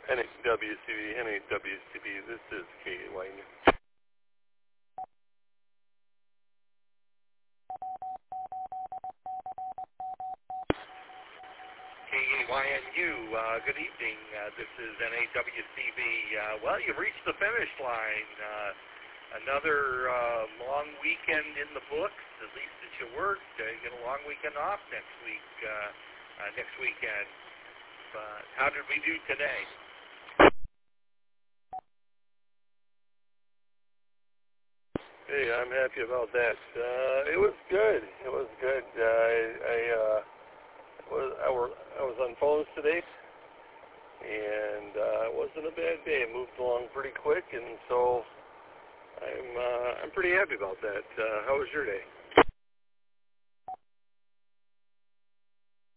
NAWCB, this is KYNU. KYNU, good evening. This is NAWCB. Well, you've reached the finish line. Another long weekend in the books, at least that you worked. You get a long weekend off next weekend. But how did we do today? Hey, I'm happy about that. It was good. I was on phones today, and it wasn't a bad day. It moved along pretty quick, and so I'm pretty happy about that. How was your day?